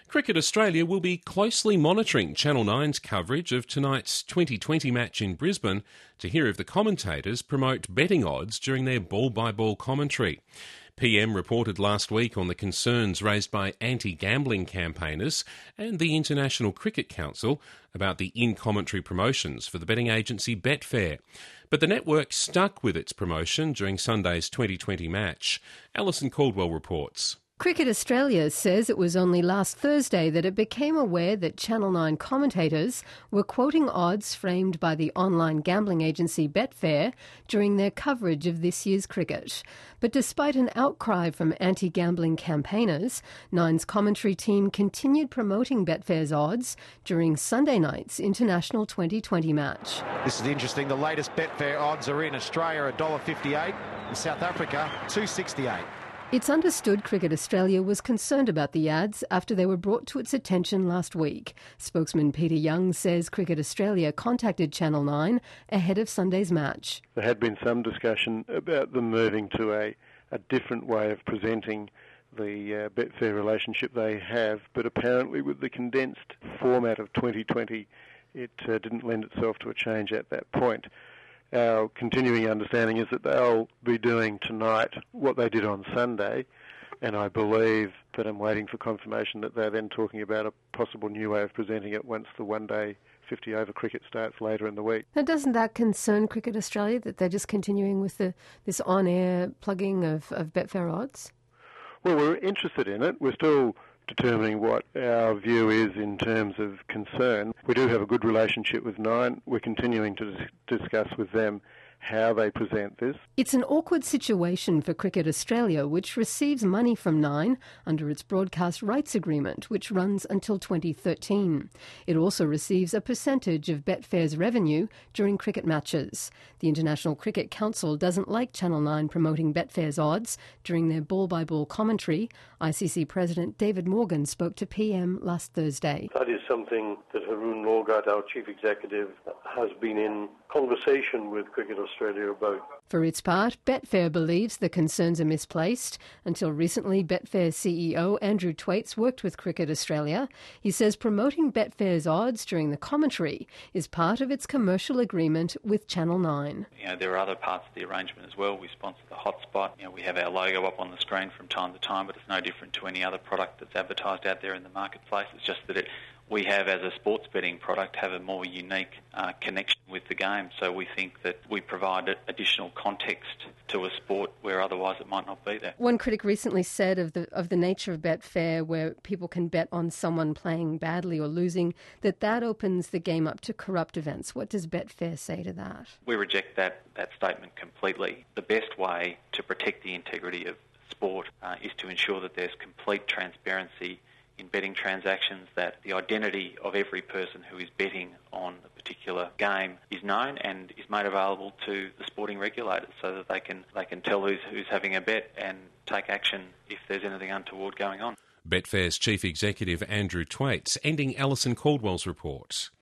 Cricket Australia will be closely monitoring Channel 9's coverage of tonight's 2020 match in Brisbane to hear if the commentators promote betting odds during their ball-by-ball commentary. PM reported last week on the concerns raised by anti-gambling campaigners and the International Cricket Council about the in-commentary promotions for the betting agency Betfair. But the network stuck with its promotion during Sunday's 2020 match. Alison Caldwell reports. Cricket Australia says it was only last Thursday that it became aware that Channel 9 commentators were quoting odds framed by the online gambling agency Betfair during their coverage of this year's cricket. But despite an outcry from anti-gambling campaigners, Nine's commentary team continued promoting Betfair's odds during Sunday night's International 2020 match. This is interesting. The latest Betfair odds are in Australia $1.58 and South Africa $2.68. It's understood Cricket Australia was concerned about the ads after they were brought to its attention last week. Spokesman Peter Young says Cricket Australia contacted Channel 9 ahead of Sunday's match. There had been some discussion about them moving to a different way of presenting the Betfair relationship they have, but apparently with the condensed format of 2020, it didn't lend itself to a change at that point. Our continuing understanding is that they'll be doing tonight what they did on Sunday, and I believe that I'm waiting for confirmation that they're then talking about a possible new way of presenting it once the one-day 50-over cricket starts later in the week. Now, doesn't that concern Cricket Australia, that they're just continuing with this on-air plugging of Betfair odds? Well, we're interested in it. We're still determining what our view is in terms of concern. We do have a good relationship with Nine. We're continuing to discuss with them how they present this. It's an awkward situation for Cricket Australia, which receives money from Nine under its broadcast rights agreement, which runs until 2013. It also receives a percentage of Betfair's revenue during cricket matches. The International Cricket Council doesn't like Channel 9 promoting Betfair's odds during their ball-by-ball commentary. ICC President David Morgan spoke to PM last Thursday. That is something that Haroon Lorgat, our Chief Executive, has been in conversation with Cricket Australia about. For its part, Betfair believes the concerns are misplaced. Until recently, Betfair CEO Andrew Twaits worked with Cricket Australia. He says promoting Betfair's odds during the commentary is part of its commercial agreement with Channel 9. There are other parts of the arrangement as well. We sponsor the hotspot. We have our logo up on the screen from time to time, but it's no different to any other product that's advertised out there in the marketplace. It's just that we have, as a sports betting product, have a more unique connection with the game. So we think that we provide additional context to a sport where otherwise it might not be there. One critic recently said of the nature of Betfair, where people can bet on someone playing badly or losing, that opens the game up to corrupt events. What does Betfair say to that? We reject that statement completely. The best way to protect the integrity of sport is to ensure that there's complete transparency in betting transactions, that the identity of every person who is betting on a particular game is known and is made available to the sporting regulators so that they can tell who's having a bet and take action if there's anything untoward going on. Betfair's Chief Executive Andrew Twaits, ending Alison Caldwell's report.